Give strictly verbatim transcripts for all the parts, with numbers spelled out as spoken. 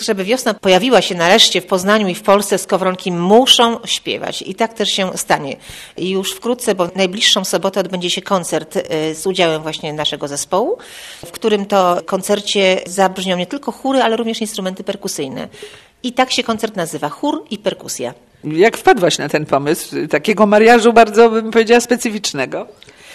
żeby wiosna pojawiła się nareszcie w Poznaniu i w Polsce, Skowronki muszą śpiewać. I tak też się stanie. I już wkrótce, bo w najbliższą sobotę odbędzie się koncert z udziałem właśnie naszego zespołu, w którym to koncercie zabrzmią nie tylko chóry, ale również instrumenty perkusyjne. I tak się koncert nazywa, chór i perkusja. Jak wpadłaś na ten pomysł? Takiego mariażu bardzo, bym powiedziała, specyficznego?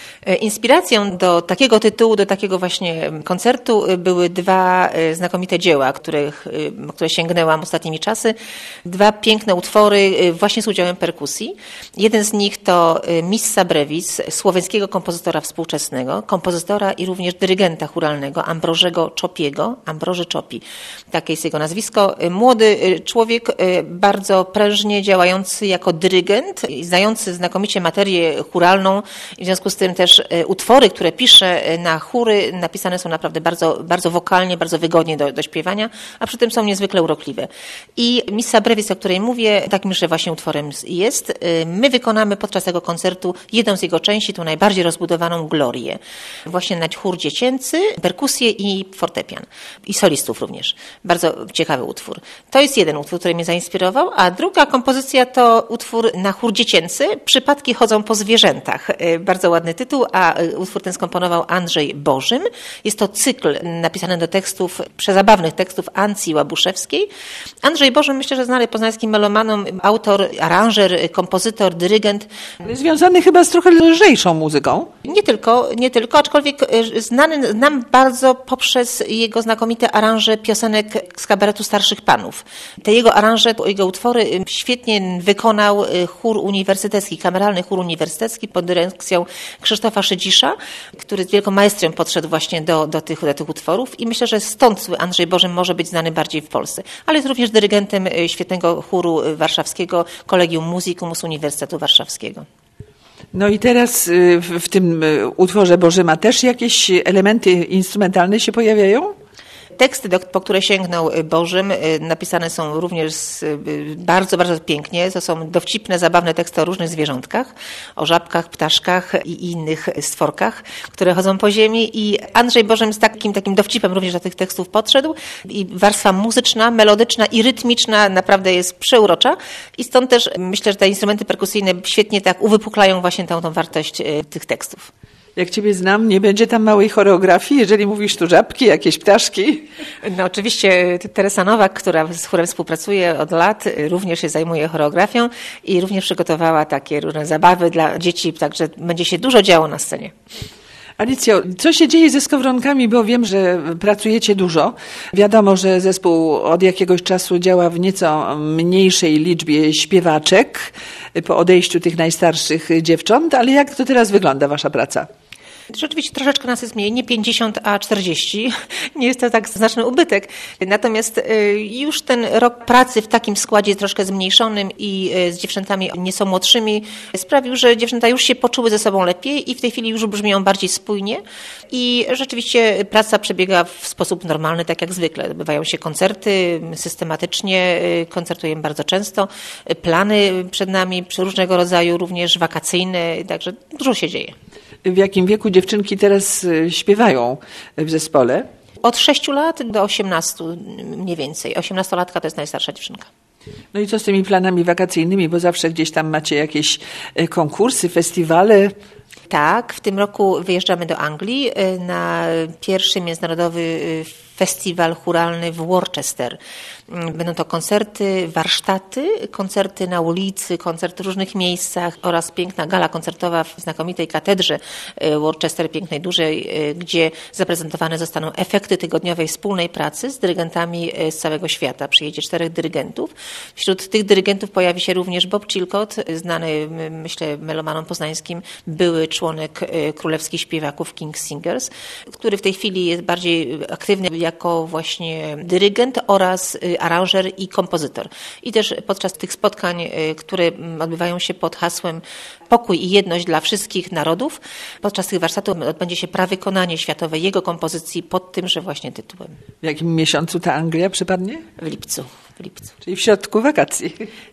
Inspiracją do takiego tytułu, do takiego właśnie koncertu były dwa znakomite dzieła, których, które sięgnęłam ostatnimi czasy. Dwa piękne utwory właśnie z udziałem perkusji. Jeden z nich to Missa Brevis, słoweńskiego kompozytora współczesnego, kompozytora i również dyrygenta chóralnego Ambrożego Czopiego, Ambroży Czopi. Takie jest jego nazwisko. Młody człowiek, bardzo prężnie działający jako dyrygent, znający znakomicie materię chóralną i w związku z tym też utwory, które pisze na chóry, napisane są naprawdę bardzo, bardzo wokalnie, bardzo wygodnie do, do śpiewania, a przy tym są niezwykle urokliwe. I Missa Brevis, o której mówię, takimże właśnie utworem jest. My wykonamy podczas tego koncertu jedną z jego części, tą najbardziej rozbudowaną Glorię. Właśnie na chór dziecięcy, perkusję i fortepian. I solistów również. Bardzo ciekawy utwór. To jest jeden utwór, który mnie zainspirował, a druga kompozycja to utwór na chór dziecięcy. Przypadki chodzą po zwierzętach. Bardzo ładny tytuł, a utwór ten skomponował Andrzej Bożym. Jest to cykl napisany do tekstów, przezabawnych tekstów Ancji Łabuszewskiej. Andrzej Bożym, myślę, że znany poznańskim melomanom, autor, aranżer, kompozytor, dyrygent. Związany chyba z trochę lżejszą muzyką. Nie tylko, nie tylko, aczkolwiek znany nam bardzo poprzez jego znakomite aranże piosenek z kabaretu Starszych Panów. Te jego aranże, jego utwory świetnie wykonał chór uniwersytecki, kameralny chór uniwersytecki pod dyrekcją Krzysztofa Szydzisza, który z wielką maestrią podszedł właśnie do, do, tych, do tych utworów i myślę, że stąd Andrzej Bożym może być znany bardziej w Polsce. Ale jest również dyrygentem świetnego chóru warszawskiego, Collegium Musicum z Uniwersytetu Warszawskiego. No i teraz w, w tym utworze Bożyma też jakieś elementy instrumentalne się pojawiają? Teksty, do, po które sięgnął Bożym, napisane są również bardzo, bardzo pięknie. To są dowcipne, zabawne teksty o różnych zwierzątkach, o żabkach, ptaszkach i innych stworkach, które chodzą po ziemi. I Andrzej Bożym z takim, takim dowcipem również do tych tekstów podszedł. I warstwa muzyczna, melodyczna i rytmiczna naprawdę jest przeurocza. I stąd też myślę, że te instrumenty perkusyjne świetnie tak uwypuklają właśnie tą, tą wartość tych tekstów. Jak ciebie znam, nie będzie tam małej choreografii, jeżeli mówisz tu żabki, jakieś ptaszki? No oczywiście Teresa Nowak, która z chórem współpracuje od lat, również się zajmuje choreografią i również przygotowała takie różne zabawy dla dzieci, także będzie się dużo działo na scenie. Alicjo, co się dzieje ze Skowronkami, bo wiem, że pracujecie dużo. Wiadomo, że zespół od jakiegoś czasu działa w nieco mniejszej liczbie śpiewaczek po odejściu tych najstarszych dziewcząt, ale jak to teraz wygląda wasza praca? Rzeczywiście troszeczkę nas jest mniej, nie pięćdziesiąt, a czterdzieści. Nie jest to tak znaczny ubytek. Natomiast już ten rok pracy w takim składzie troszkę zmniejszonym i z dziewczętami nieco młodszymi sprawił, że dziewczęta już się poczuły ze sobą lepiej i w tej chwili już brzmią bardziej spójnie. I rzeczywiście praca przebiega w sposób normalny, tak jak zwykle. Odbywają się koncerty systematycznie, koncertujemy bardzo często. Plany przed nami różnego rodzaju, również wakacyjne, także dużo się dzieje. W jakim wieku dziewczynki teraz śpiewają w zespole? Od sześciu lat do osiemnastu mniej więcej. Osiemnastolatka to jest najstarsza dziewczynka. No i co z tymi planami wakacyjnymi, bo zawsze gdzieś tam macie jakieś konkursy, festiwale? Tak, w tym roku wyjeżdżamy do Anglii na pierwszy międzynarodowy festiwal chóralny w Worcester. Będą to koncerty, warsztaty, koncerty na ulicy, koncerty w różnych miejscach oraz piękna gala koncertowa w znakomitej katedrze Worcester, pięknej, dużej, gdzie zaprezentowane zostaną efekty tygodniowej wspólnej pracy z dyrygentami z całego świata. Przyjedzie czterech dyrygentów. Wśród tych dyrygentów pojawi się również Bob Chilcott, znany, myślę, melomanom poznańskim, były członek królewskich śpiewaków King Singers, który w tej chwili jest bardziej aktywny jako właśnie dyrygent oraz aranżer i kompozytor. I też podczas tych spotkań, które odbywają się pod hasłem Pokój i jedność dla wszystkich narodów, podczas tych warsztatów odbędzie się prawykonanie światowe jego kompozycji pod tymże właśnie tytułem. W jakim miesiącu ta Anglia przypadnie? W lipcu. W lipcu. Czyli w środku wakacji.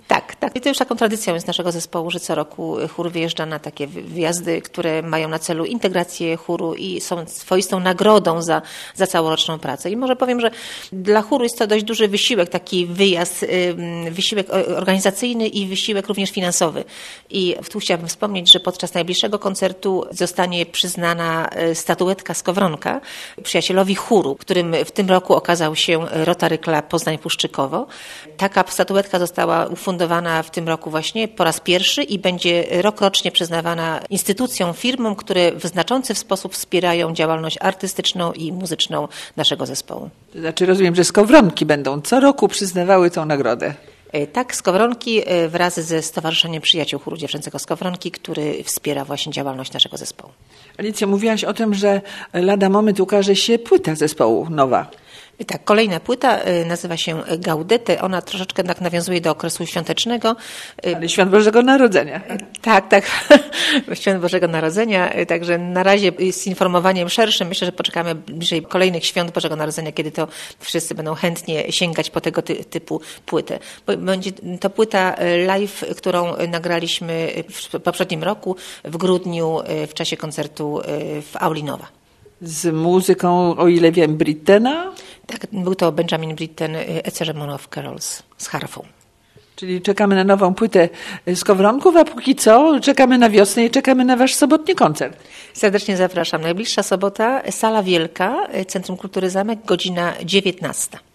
Tak, tak. I to już taką tradycją jest naszego zespołu, że co roku chór wyjeżdża na takie wyjazdy, które mają na celu integrację chóru i są swoistą nagrodą za, za całoroczną pracę. I może powiem, że dla chóru jest to dość duży wysiłek, taki wyjazd, wysiłek organizacyjny i wysiłek również finansowy. I tu chciałabym wspomnieć, że podczas najbliższego koncertu zostanie przyznana statuetka Skowronka przyjacielowi chóru, którym w tym roku okazał się Rotary Club Poznań-Puszczykowo. Taka statuetka została ufundowana w tym roku właśnie po raz pierwszy i będzie rokrocznie przyznawana instytucjom, firmom, które w znaczący sposób wspierają działalność artystyczną i muzyczną naszego zespołu. To znaczy rozumiem, że Skowronki będą co roku przyznawały tą nagrodę. Tak, Skowronki wraz ze Stowarzyszeniem Przyjaciół Chóru Dziewczęcego Skowronki, który wspiera właśnie działalność naszego zespołu. Alicja, mówiłaś o tym, że lada moment ukaże się płyta zespołu nowa. Tak, kolejna płyta nazywa się Gaudete. Ona troszeczkę tak nawiązuje do okresu świątecznego. Ale Świąt Bożego Narodzenia. Tak, tak. Świąt Bożego Narodzenia. Także na razie z informowaniem szerszym myślę, że poczekamy bliżej kolejnych Świąt Bożego Narodzenia, kiedy to wszyscy będą chętnie sięgać po tego ty- typu płytę. Będzie to płyta live, którą nagraliśmy w poprzednim roku, w grudniu, w czasie koncertu w Aulinowa. Z muzyką, o ile wiem, Brittena? Tak, był to Benjamin Britten, A Ceremony of Carols z harfą. Czyli czekamy na nową płytę Skowronków, a póki co czekamy na wiosnę i czekamy na wasz sobotni koncert. Serdecznie zapraszam. Najbliższa sobota, Sala Wielka, Centrum Kultury Zamek, godzina dziewiętnasta.